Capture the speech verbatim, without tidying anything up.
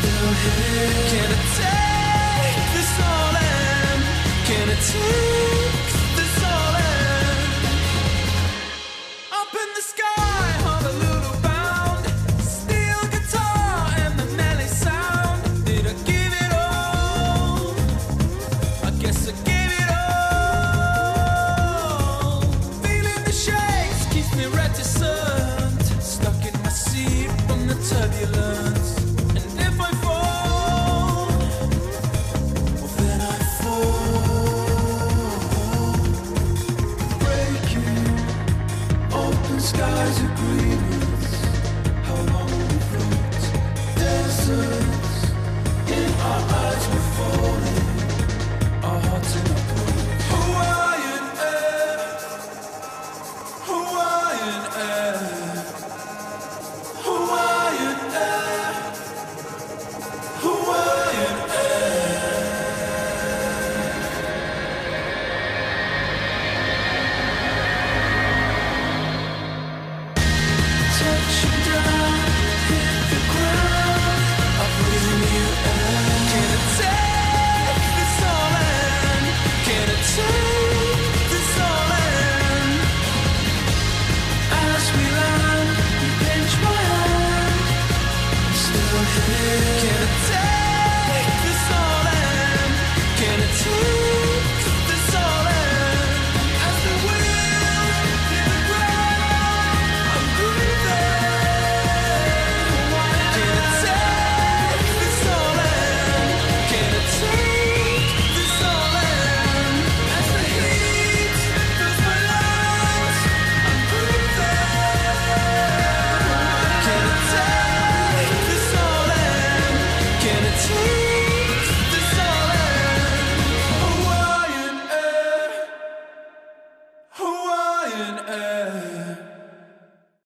still here? Can I take this all in? Can I take this all in? Up in the sky, Honolulu bound, steel guitar and the melee sound. Did I give it all? I guess I gave it all. Feeling the shakes keeps me reticent, stuck in my seat from the turbulence.